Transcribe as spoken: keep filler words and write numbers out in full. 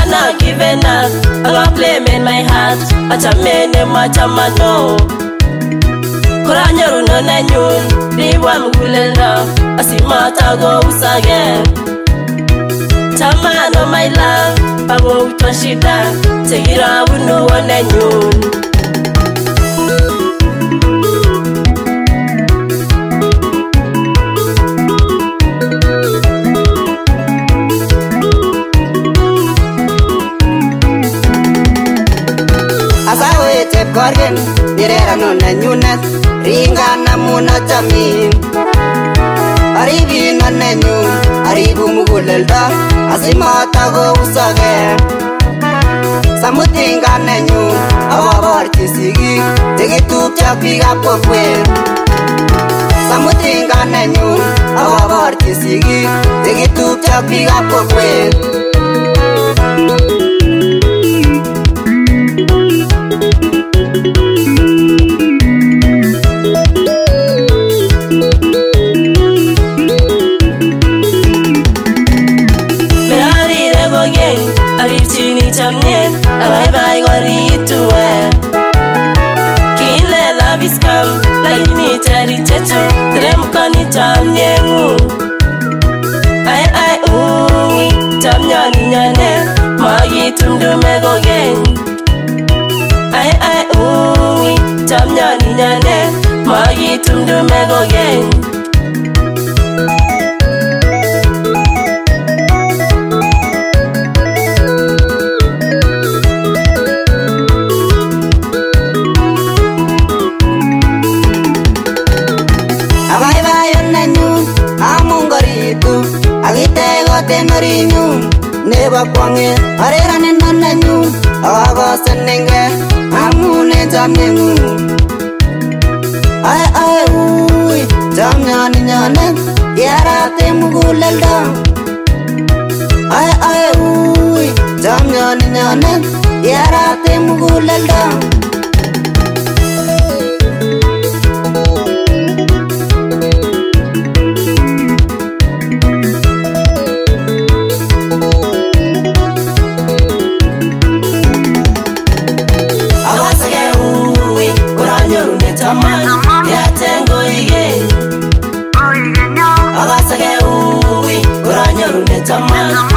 not giving up. I got blame in my heart. I just made them much of my no. Kuranya no na nyun. Ni wa mgulela. Asimata go usage. Tama no my love. Pago utashida. Tegira uno wa na nyun. Korgen direra no na nyunet ringa na muna chamin aribi na nenyu aribu mugulelda asimata go usage samutinga nenyu awabor kisigi tegitup chapiga popwe samutinga nenyu awabor kisigi tegitup chapiga popwe Chamnyen, bye bye gori tuwe. Kile love is come, like ni teri checho, trem kani chamnyengu. Ay ay ui, chamnyani nyane, magi tumdume gogen. Ay ay ui, chamnyani nyane, magi tumdume gogen. Tenoriñu neba kwange arera nenananyu ago senenge amune jamnengu ay ay ui jamnyani nyane yara temugulelda ay ay ui jamnyani nyane yara temugulelda Come on.